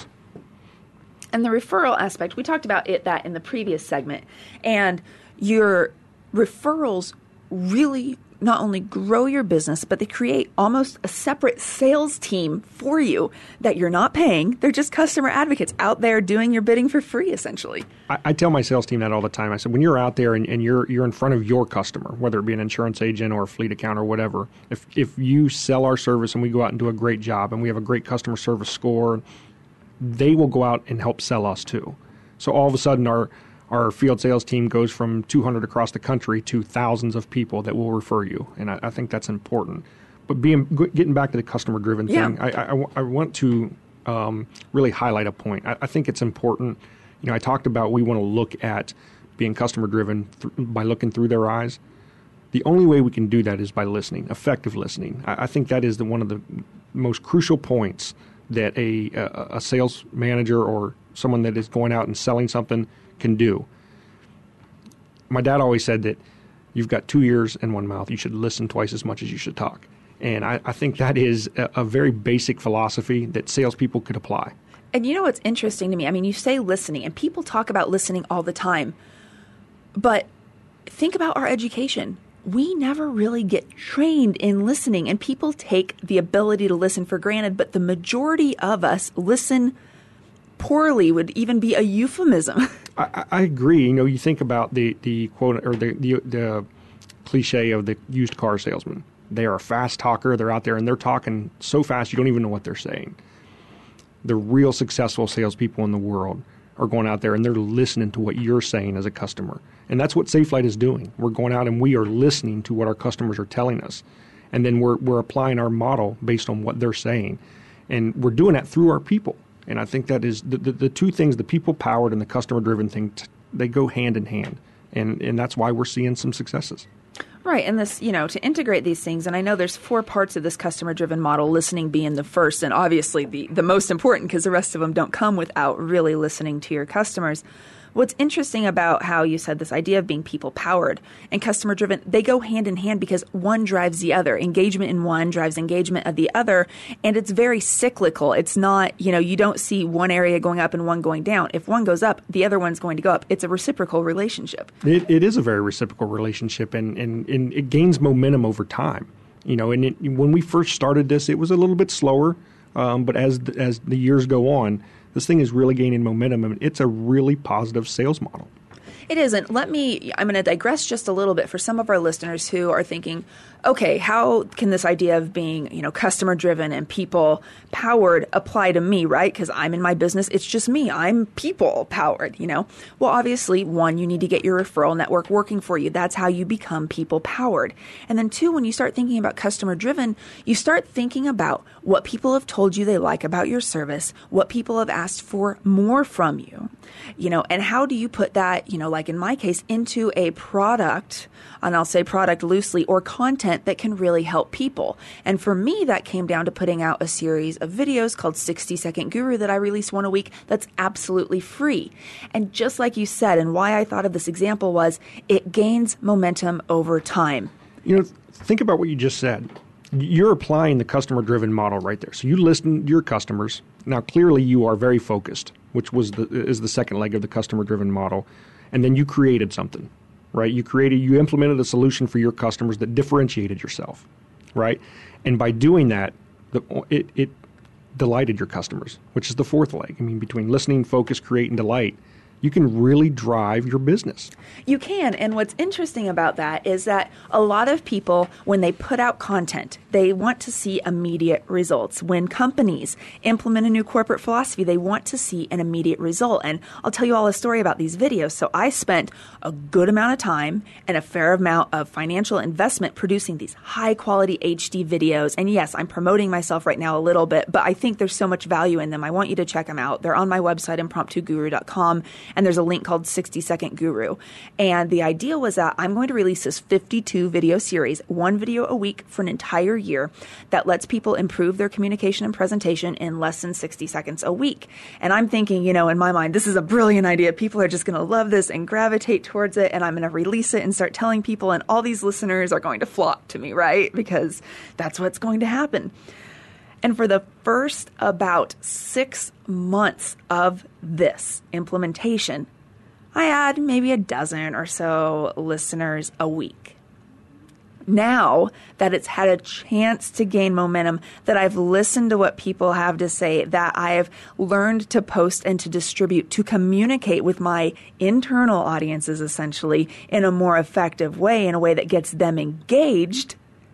And the referral aspect, we talked about it that in the previous segment. And your referrals really not only grow your business, but they create almost a separate sales team for you that you're not paying. They're just customer advocates out there doing your bidding for free, essentially. I, I tell my sales team that all the time. I said, when you're out there and, and you're you're in front of your customer, whether it be an insurance agent or a fleet account or whatever, if if you sell our service and we go out and do a great job and we have a great customer service score, they will go out and help sell us too. So all of a sudden our Our field sales team goes from two hundred across the country to thousands of people that will refer you, and I, I think that's important. But being getting back to the customer-driven yeah. thing, I, I, I want to um, really highlight a point. I, I think it's important. You know, I talked about we want to look at being customer-driven th- by looking through their eyes. The only way we can do that is by listening, effective listening. I, I think that is the, one of the most crucial points that a, a, a sales manager or someone that is going out and selling something can do. My dad always said that you've got two ears and one mouth. You should listen twice as much as you should talk. And I, I think that is a, a very basic philosophy that salespeople could apply. And you know what's interesting to me? I mean, you say listening, and people talk about listening all the time. But think about our education. We never really get trained in listening, and people take the ability to listen for granted. But the majority of us listen poorly would even be a euphemism. I, I agree. You know, you think about the, the quote or the, the the cliche of the used car salesman. They are a fast talker. They're out there and they're talking so fast you don't even know what they're saying. The real successful salespeople in the world are going out there and they're listening to what you're saying as a customer. And that's what Safelite is doing. We're going out and we are listening to what our customers are telling us. And then we're we're applying our model based on what they're saying. And we're doing that through our people. And I think that is the, the, the two things, the people-powered and the customer-driven thing, t- they go hand in hand. And and that's why we're seeing some successes. Right. And this, you know, to integrate these things, and I know there's four parts of this customer-driven model, listening being the first and obviously the, the most important because the rest of them don't come without really listening to your customers. What's interesting about how you said this idea of being people-powered and customer-driven, they go hand in hand because one drives the other. Engagement in one drives engagement of the other, and it's very cyclical. It's not, you know, you don't see one area going up and one going down. If one goes up, the other one's going to go up. It's a reciprocal relationship. It, it is a very reciprocal relationship, and, and, and it gains momentum over time. You know, and it, when we first started this, it was a little bit slower, um, but as the, as the years go on, this thing is really gaining momentum, and it's a really positive sales model. It isn't. Let me, I'm going to digress just a little bit for some of our listeners who are thinking, okay, how can this idea of being, you know, customer driven and people powered apply to me, right? Because I'm in my business. It's just me. I'm people powered, you know? Well, obviously, one, you need to get your referral network working for you. That's how you become people powered. And then two, when you start thinking about customer driven, you start thinking about what people have told you they like about your service, what people have asked for more from you, you know, and how do you put that, you know, like in my case, into a product, and I'll say product loosely, or content that can really help people. And for me, that came down to putting out a series of videos called sixty second Guru that I release one a week that's absolutely free. And just like you said, and why I thought of this example was it gains momentum over time. You know, think about what you just said. You're applying the customer-driven model right there. So you listen to your customers. Now, clearly, you are very focused, which was the is the second leg of the customer-driven model. And then you created something, right? You created, you implemented a solution for your customers that differentiated yourself, right? And by doing that, the, it, it delighted your customers, which is the fourth leg. I mean, between listening, focus, create, and delight, you can really drive your business. You can. And what's interesting about that is that a lot of people, when they put out content, they want to see immediate results. When companies implement a new corporate philosophy, they want to see an immediate result. And I'll tell you all a story about these videos. So I spent a good amount of time and a fair amount of financial investment producing these high quality H D videos. And yes, I'm promoting myself right now a little bit, but I think there's so much value in them. I want you to check them out. They're on my website, impromptu guru dot com. And there's a link called sixty second Guru. And the idea was that I'm going to release this fifty-two video series, one video a week for an entire year that lets people improve their communication and presentation in less than sixty seconds a week. And I'm thinking, you know, in my mind, this is a brilliant idea. People are just going to love this and gravitate towards it. And I'm going to release it and start telling people. And all these listeners are going to flock to me, right? Because that's what's going to happen. And for the first about six months of this implementation, I had maybe a dozen or so listeners a week. Now that it's had a chance to gain momentum, that I've listened to what people have to say, that I have learned to post and to distribute, to communicate with my internal audiences essentially in a more effective way, in a way that gets them engaged,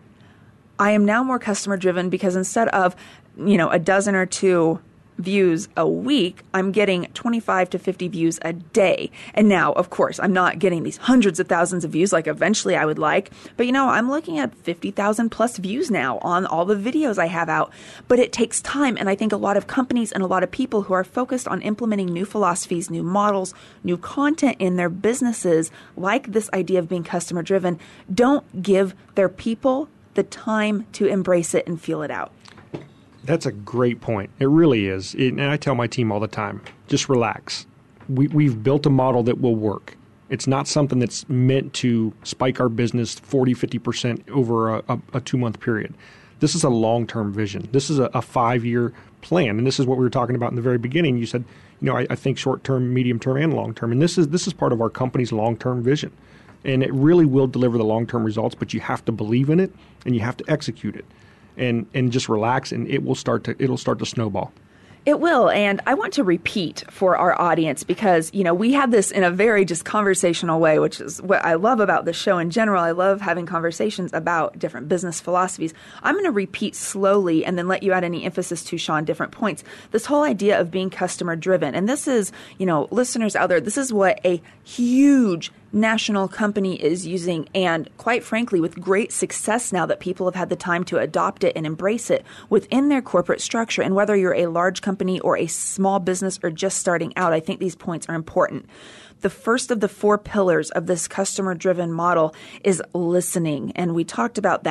I am now more customer driven because instead of, you know, a dozen or two views a week, I'm getting twenty-five to fifty views a day. And now, of course, I'm not getting these hundreds of thousands of views like eventually I would like. But, you know, I'm looking at fifty thousand plus views now on all the videos I have out. But it takes time. And I think a lot of companies and a lot of people who are focused on implementing new philosophies, new models, new content in their businesses, like this idea of being customer driven, don't give their people the time to embrace it and feel it out. That's a great point. It really is. It, and I tell my team all the time, just relax. We, we've built a model that will work. It's not something that's meant to spike our business forty, fifty percent over a, a, a two-month period. This is a long-term vision. This is a, a five-year plan. And this is what we were talking about in the very beginning. You said, you know, I, I think short-term, medium-term, and long-term. And this is this is part of our company's long-term vision. And it really will deliver the long-term results, but you have to believe in it and you have to execute it. And and just relax, and it will start to it'll start to snowball. It will, and I want to repeat for our audience because, you know, we had this in a very just conversational way, which is what I love about the show in general. I love having conversations about different business philosophies. I'm going to repeat slowly and then let you add any emphasis to, Sean, different points. This whole idea of being customer driven, and this is, you know, listeners out there, this is what a huge national company is using, and quite frankly, with great success now that people have had the time to adopt it and embrace it within their corporate structure. And whether you're a large company or a small business or just starting out, I think these points are important. The first of the four pillars of this customer-driven model is listening, and we talked about that.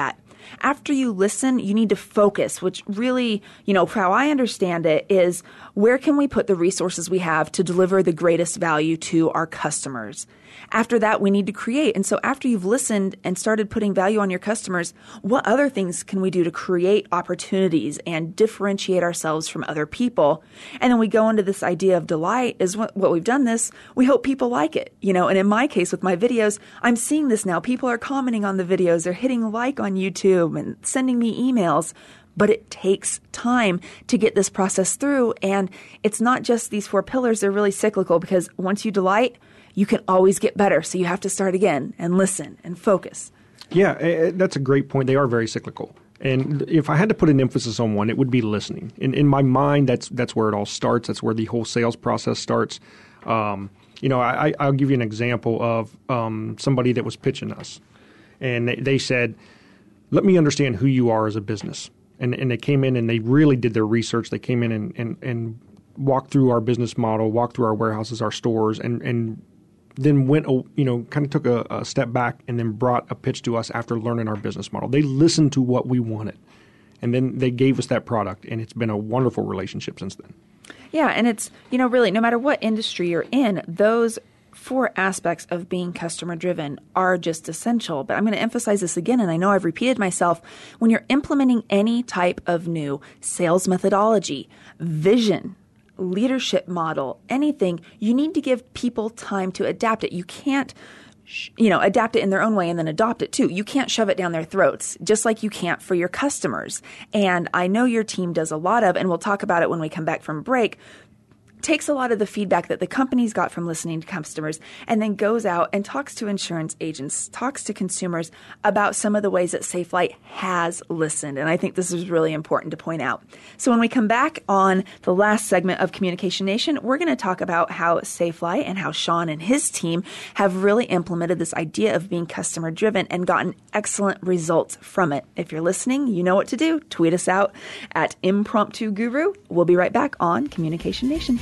After you listen, you need to focus, which really, you know, how I understand it is where can we put the resources we have to deliver the greatest value to our customers? After that, we need to create. And so after you've listened and started putting value on your customers, what other things can we do to create opportunities and differentiate ourselves from other people? And then we go into this idea of delight is what, what we've done this. We hope people like it, you know, and in my case with my videos, I'm seeing this now. People are commenting on the videos. They're hitting like on YouTube and sending me emails. But it takes time to get this process through. And it's not just these four pillars. They're really cyclical because once you delight, you can always get better. So you have to start again and listen and focus. Yeah, that's a great point. They are very cyclical. And if I had to put an emphasis on one, it would be listening. In, in my mind, that's that's where it all starts. That's where the whole sales process starts. Um, you know, I, I'll give you an example of um, somebody that was pitching us. And they, they said, let me understand who you are as a business. And, and they came in and they really did their research. They came in and, and, and walked through our business model, walked through our warehouses, our stores, and, and then went, you know, kind of took a, a step back and then brought a pitch to us after learning our business model. They listened to what we wanted, and then they gave us that product, and it's been a wonderful relationship since then. Yeah, and it's, you know, really, no matter what industry you're in, those four aspects of being customer-driven are just essential. But I'm going to emphasize this again, and I know I've repeated myself. When you're implementing any type of new sales methodology, vision, leadership model, anything, you need to give people time to adapt it. You can't, you know, adapt it in their own way and then adopt it too. You can't shove it down their throats, just like you can't for your customers. And I know your team does a lot of, and we'll talk about it when we come back from break, takes a lot of the feedback that the company's got from listening to customers and then goes out and talks to insurance agents, talks to consumers about some of the ways that Safelite has listened. And I think this is really important to point out. So when we come back on the last segment of Communication Nation, we're going to talk about how Safelite and how Sean and his team have really implemented this idea of being customer driven and gotten excellent results from it. If you're listening, you know what to do. Tweet us out at Impromptu Guru. We'll be right back on Communication Nation.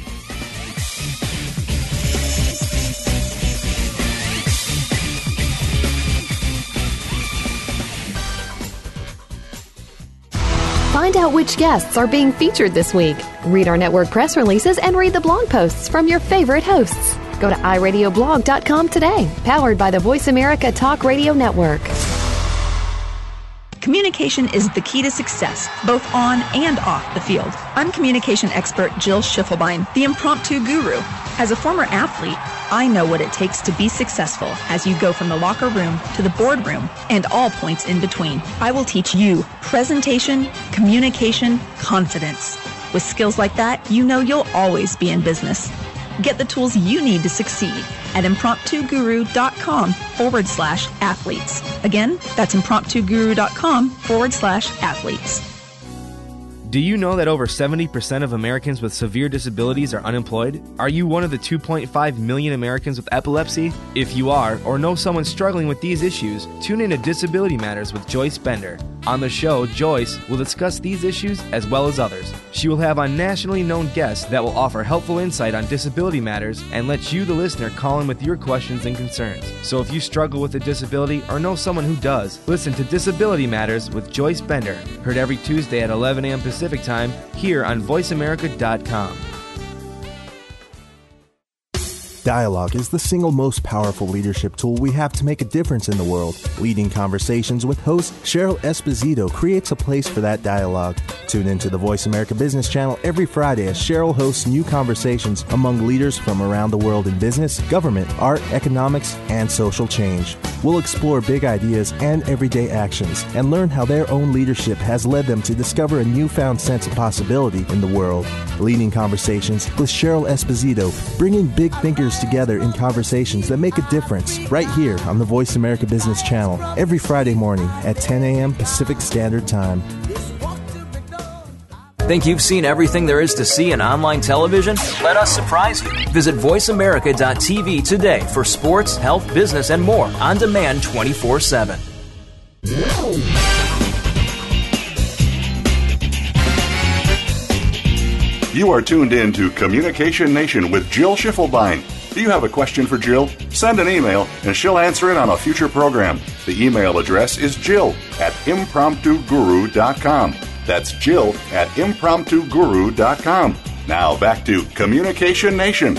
Find out which guests are being featured this week. Read our network press releases and read the blog posts from your favorite hosts. Go to i radio blog dot com today, powered by the Voice America Talk Radio Network. Communication is the key to success, both on and off the field. I'm communication expert Jill Schiffelbein, the Impromptu Guru. As a former athlete, I know what it takes to be successful as you go from the locker room to the boardroom and all points in between. I will teach you presentation, communication, confidence. With skills like that, you know you'll always be in business. Get the tools you need to succeed at impromptu guru dot com forward slash athletes. Again, that's impromptu guru dot com forward slash athletes. Do you know that over seventy percent of Americans with severe disabilities are unemployed? Are you one of the two point five million Americans with epilepsy? If you are, or know someone struggling with these issues, tune in to Disability Matters with Joyce Bender. On the show, Joyce will discuss these issues as well as others. She will have on nationally known guests that will offer helpful insight on disability matters and let you, the listener, call in with your questions and concerns. So if you struggle with a disability or know someone who does, listen to Disability Matters with Joyce Bender, heard every Tuesday at eleven a.m. Pacific Time here on voice america dot com. Dialogue is the single most powerful leadership tool we have to make a difference in the world. Leading Conversations with host Cheryl Esposito creates a place for that dialogue. Tune into the Voice America Business Channel every Friday as Cheryl hosts new conversations among leaders from around the world in business, government, art, economics, and social change. We'll explore big ideas and everyday actions and learn how their own leadership has led them to discover a newfound sense of possibility in the world. Leading Conversations with Cheryl Esposito, bringing big thinkers together in conversations that make a difference, right here on the Voice America Business Channel every Friday morning at ten a.m. Pacific Standard Time. Think you've seen everything there is to see in online television? Let us surprise you. Visit voice america dot t v today for sports, health, business, and more on demand twenty-four seven. You are tuned in to Communication Nation with Jill Schiffelbein. Do you have a question for Jill? Send an email and she'll answer it on a future program. The email address is Jill at impromptu guru dot com. That's Jill at impromptu guru dot com. Now back to Communication Nation.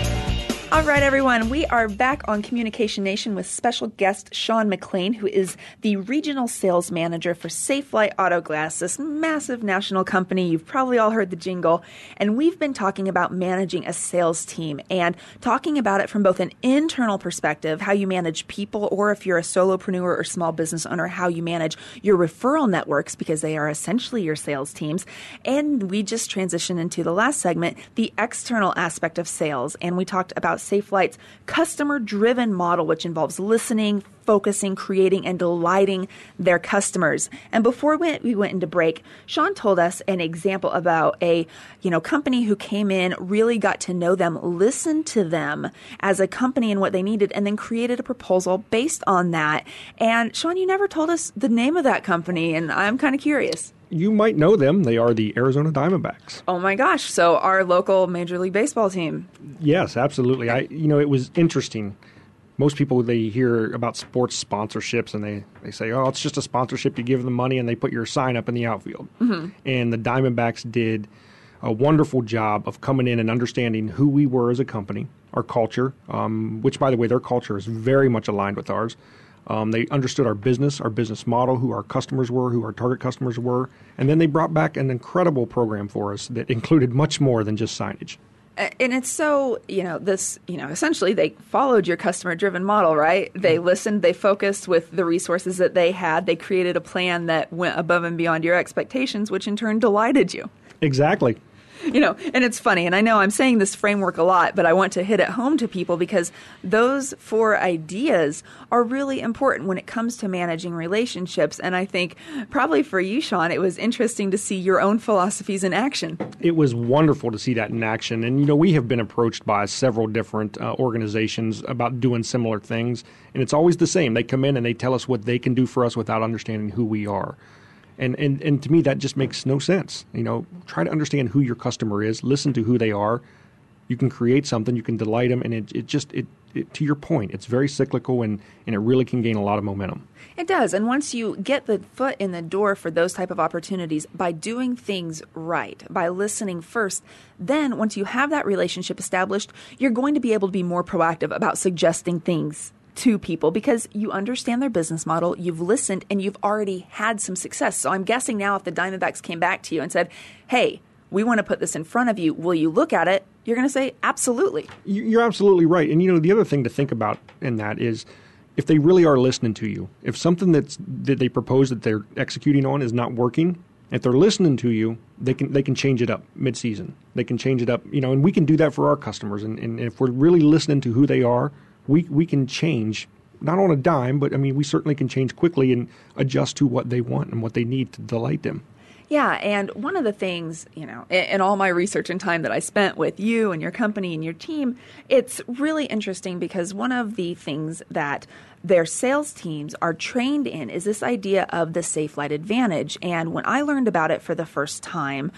All right, everyone. We are back on Communication Nation with special guest Sean McLean, who is the regional sales manager for Safelite Auto Glass, this massive national company. You've probably all heard the jingle. And we've been talking about managing a sales team and talking about it from both an internal perspective, how you manage people, or if you're a solopreneur or small business owner, how you manage your referral networks, because they are essentially your sales teams. And we just transitioned into the last segment, the external aspect of sales. And we talked about Safelite's customer-driven model, which involves listening, focusing, creating, and delighting their customers. And before we went, we went into break, Sean told us an example about a you know company who came in, really got to know them, listened to them as a company and what they needed, and then created a proposal based on that. And Sean, you never told us the name of that company, and I'm kind of curious. You might know them. They are the Arizona Diamondbacks. Oh my gosh. So our local Major League Baseball team. Yes, absolutely. I, you know, it was interesting. Most people, they hear about sports sponsorships and they, they say, oh, it's just a sponsorship. You give them money and they put your sign up in the outfield. Mm-hmm. And the Diamondbacks did a wonderful job of coming in and understanding who we were as a company, our culture, um, which, by the way, their culture is very much aligned with ours. Um, they understood our business, our business model, who our customers were, who our target customers were, and then they brought back an incredible program for us that included much more than just signage. And it's so, you know, this, you know, essentially they followed your customer-driven model, right? They listened, they focused with the resources that they had. They created a plan that went above and beyond your expectations, which in turn delighted you. Exactly. You know, and it's funny, and I know I'm saying this framework a lot, but I want to hit it home to people because those four ideas are really important when it comes to managing relationships. And I think probably for you, Sean, it was interesting to see your own philosophies in action. It was wonderful to see that in action. And, you know, we have been approached by several different uh, organizations about doing similar things. And it's always the same. They come in and they tell us what they can do for us without understanding who we are. And, and and to me, that just makes no sense. You know, try to understand who your customer is. Listen to who they are. You can create something. You can delight them. And it, it just, it, it to your point, it's very cyclical and, and it really can gain a lot of momentum. It does. And once you get the foot in the door for those type of opportunities by doing things right, by listening first, then once you have that relationship established, you're going to be able to be more proactive about suggesting things to people because you understand their business model, you've listened, and you've already had some success. So I'm guessing now if the Diamondbacks came back to you and said, hey, we want to put this in front of you, will you look at it? You're going to say, absolutely. You're absolutely right. And, you know, the other thing to think about in that is if they really are listening to you, if something that's, that they propose that they're executing on is not working, if they're listening to you, they can they can change it up mid-season. They can change it up, you know, and we can do that for our customers. And, and if we're really listening to who they are, we we can change, not on a dime, but, I mean, we certainly can change quickly and adjust to what they want and what they need to delight them. Yeah, and one of the things, you know, in, in all my research and time that I spent with you and your company and your team, it's really interesting because one of the things that their sales teams are trained in is this idea of the Safelite advantage. And when I learned about it for the first time,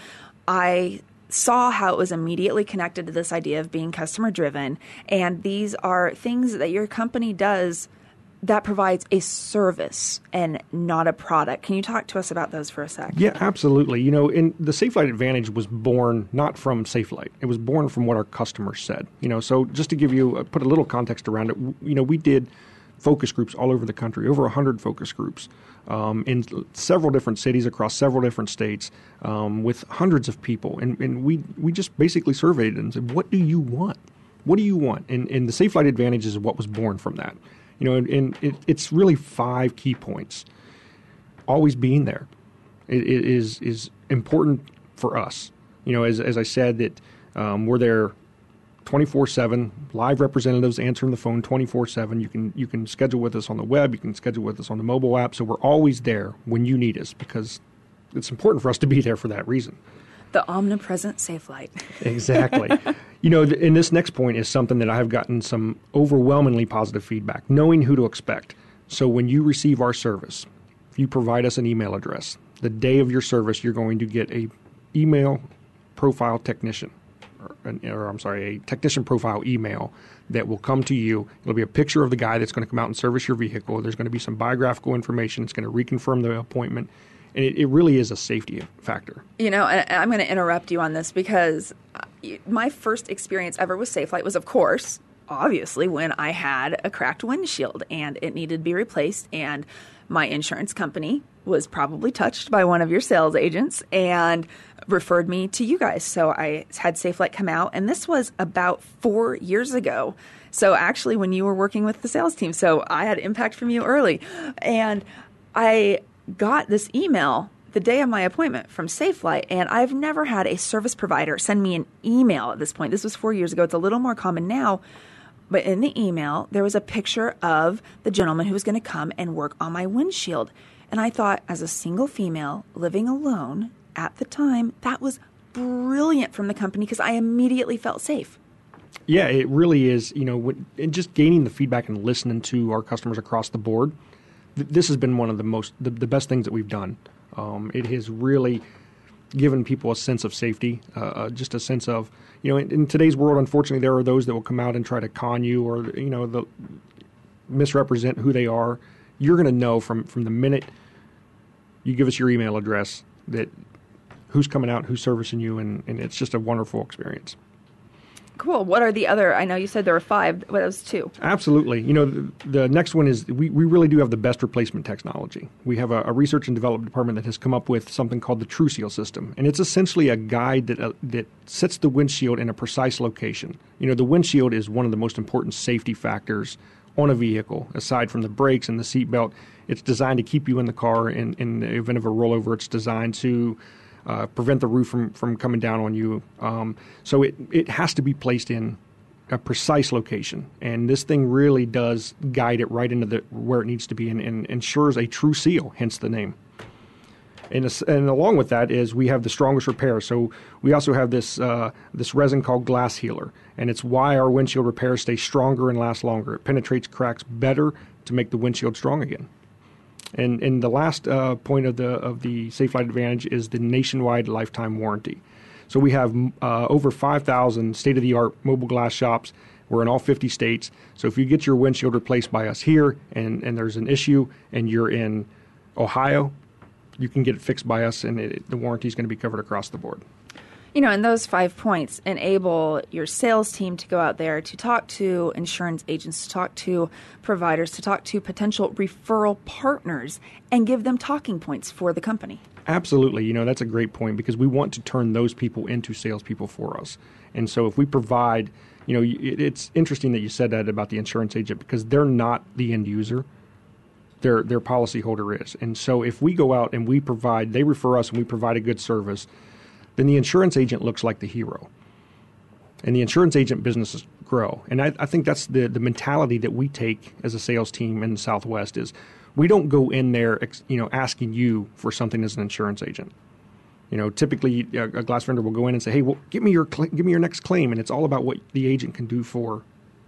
I saw how it was immediately connected to this idea of being customer driven. And these are things that your company does that provides a service and not a product. Can you talk to us about those for a sec? Yeah, absolutely. You know, in the Safelite advantage was born not from Safelite. It was born from what our customers said. You know, so just to give you, uh, put a little context around it, you know, we did focus groups all over the country, over one hundred focus groups um, in several different cities across several different states um, with hundreds of people. And, and we, we just basically surveyed and said, what do you want? What do you want? And, and the Safelite advantage is what was born from that. You know, and, and it, it's really five key points. Always being there it, it is is important for us. You know, as as I said, that um, we're there twenty-four seven, live representatives answering the phone twenty-four seven. You can you can schedule with us on the web. You can schedule with us on the mobile app. So we're always there when you need us because it's important for us to be there for that reason. The omnipresent Safelite. Exactly. You know, and this next point is something that I have gotten some overwhelmingly positive feedback, knowing who to expect. So when you receive our service, if you provide us an email address, the day of your service, you're going to get a email profile technician or, or I'm sorry, a technician profile email that will come to you. It'll be a picture of the guy that's going to come out and service your vehicle. There's going to be some biographical information. It's going to reconfirm the appointment. And it, it really is a safety factor. You know, and I'm going to interrupt you on this because my first experience ever with Safelite was, of course, obviously, when I had a cracked windshield and it needed to be replaced. And my insurance company was probably touched by one of your sales agents and referred me to you guys. So I had Safelite come out, and this was about four years ago. So actually, when you were working with the sales team, so I had impact from you early. And I got this email the day of my appointment from Safelite, and I've never had a service provider send me an email at this point. This was four years ago. It's a little more common now. But in the email, there was a picture of the gentleman who was going to come and work on my windshield. And I thought, as a single female living alone at the time, that was brilliant from the company because I immediately felt safe. Yeah, it really is. You know, and just gaining the feedback and listening to our customers across the board, th- this has been one of the most, the, the best things that we've done. Um, it has really given people a sense of safety, uh, just a sense of, you know, in, in today's world, unfortunately, there are those that will come out and try to con you or, you know, the, misrepresent who they are. You're going to know from, from the minute you give us your email address that who's coming out, who's servicing you, and, and it's just a wonderful experience. Cool. What are the other? I know you said there were five. What was two? Absolutely. You know, the, the next one is we, we really do have the best replacement technology. We have a, a research and development department that has come up with something called the TrueSeal system, and it's essentially a guide that uh, that sets the windshield in a precise location. You know, the windshield is one of the most important safety factors on a vehicle, aside from the brakes and the seatbelt. It's designed to keep you in the car. In, in the event of a rollover, it's designed to Uh, prevent the roof from, from coming down on you. Um, so it, it has to be placed in a precise location. And this thing really does guide it right into the where it needs to be and, and ensures a true seal, hence the name. And, and along with that is we have the strongest repair. So we also have this uh, this resin called Glass Healer. And it's why our windshield repairs stay stronger and last longer. It penetrates cracks better to make the windshield strong again. And, and the last uh, point of the of the Safelite Advantage is the nationwide lifetime warranty. So we have uh, over five thousand state-of-the-art mobile glass shops. We're in all fifty states. So if you get your windshield replaced by us here and, and there's an issue and you're in Ohio, you can get it fixed by us, and it, the warranty is going to be covered across the board. You know, and those five points enable your sales team to go out there to talk to insurance agents, to talk to providers, to talk to potential referral partners, and give them talking points for the company. Absolutely. You know, that's a great point because we want to turn those people into salespeople for us. And so if we provide, you know, it, it's interesting that you said that about the insurance agent because they're not the end user. Their, their policyholder is. And so if we go out and we provide, they refer us and we provide a good service, then the insurance agent looks like the hero. And the insurance agent businesses grow. And I, I think that's the, the mentality that we take as a sales team in the Southwest is we don't go in there, you know, asking you for something as an insurance agent. You know, typically a, a glass vendor will go in and say, hey, well, give me your cl- give me your next claim. And it's all about what the agent can do for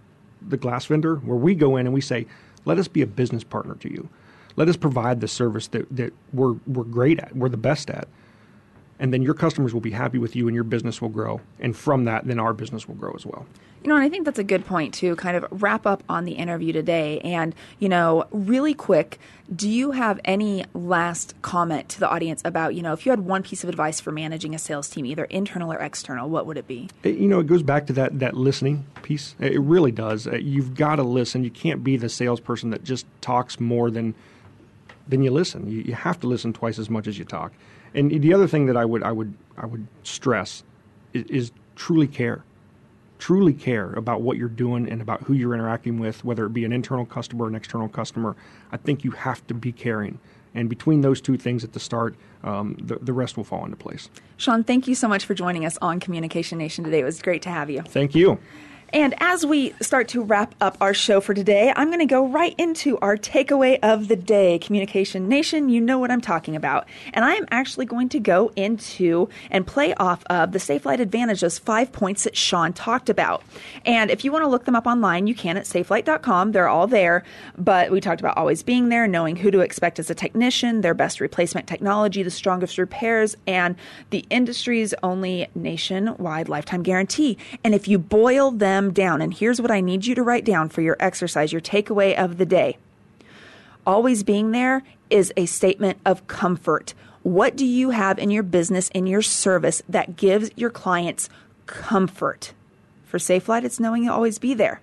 the glass vendor, where we go in and we say, let us be a business partner to you. Let us provide the service that, that we're we're great at, we're the best at. And then your customers will be happy with you and your business will grow. And from that, then our business will grow as well. You know, and I think that's a good point to kind of wrap up on the interview today. And, you know, really quick, do you have any last comment to the audience about, you know, if you had one piece of advice for managing a sales team, either internal or external, what would it be? It, you know, it goes back to that, that listening piece. It really does. You've got to listen. You can't be the salesperson that just talks more than than you listen. You, you have to listen twice as much as you talk. And the other thing that I would I would I would stress is, is truly care, truly care about what you're doing and about who you're interacting with, whether it be an internal customer or an external customer. I think you have to be caring, and between those two things at the start, um, the the rest will fall into place. Sean, thank you so much for joining us on Communication Nation today. It was great to have you. Thank you. And as we start to wrap up our show for today, I'm going to go right into our takeaway of the day. Communication Nation, you know what I'm talking about. And I am actually going to go into and play off of the Safelite Advantage, those five points that Sean talked about. And if you want to look them up online, you can at safelite dot com. They're all there. But we talked about always being there, knowing who to expect as a technician, their best replacement technology, the strongest repairs, and the industry's only nationwide lifetime guarantee. And if you boil them down, and here's what I need you to write down for your exercise, your takeaway of the day. Always being there is a statement of comfort. What do you have in your business, in your service, that gives your clients comfort? For Safelite, it's knowing you'll always be there.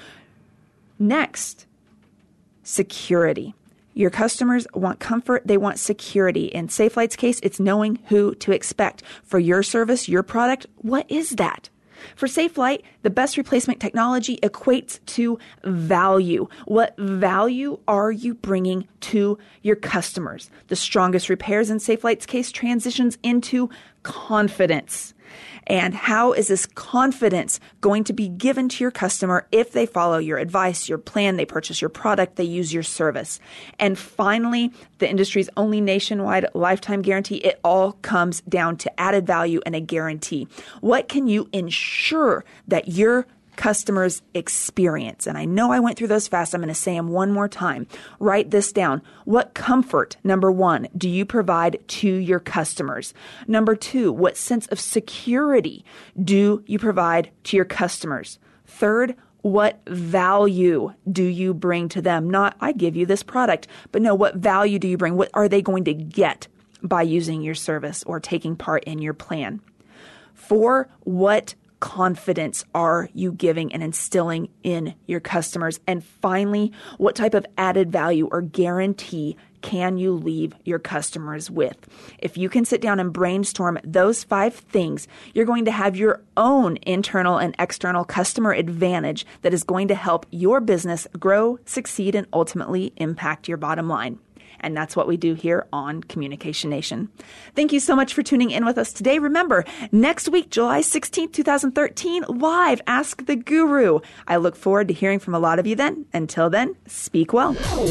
Next, security. Your customers want comfort. They want security. In Safelite's case, it's knowing who to expect. For your service, your product, what is that? For Safelite, the best replacement technology equates to value. What value are you bringing to your customers? The strongest repairs in Safelite's case transitions into confidence. And how is this confidence going to be given to your customer if they follow your advice, your plan, they purchase your product, they use your service? And finally, the industry's only nationwide lifetime guarantee. It all comes down to added value and a guarantee. What can you ensure that your customers experience? And I know I went through those fast. I'm going to say them one more time. Write this down. What comfort, number one, do you provide to your customers? Number two, what sense of security do you provide to your customers? Third, what value do you bring to them? Not, I give you this product, but no, what value do you bring? What are they going to get by using your service or taking part in your plan? Four, what confidence are you giving and instilling in your customers? And finally, what type of added value or guarantee can you leave your customers with? If you can sit down and brainstorm those five things, you're going to have your own internal and external customer advantage that is going to help your business grow, succeed, and ultimately impact your bottom line. And that's what we do here on Communication Nation. Thank you so much for tuning in with us today. Remember, next week, July sixteenth, twenty thirteen, live Ask the Guru. I look forward to hearing from a lot of you then. Until then, speak well.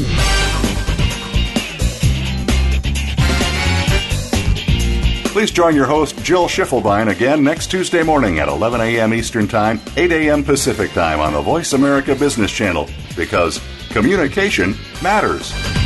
Please join your host, Jill Schiffelbein, again next Tuesday morning at eleven a.m. Eastern Time, eight a.m. Pacific Time on the Voice America Business Channel, because communication matters.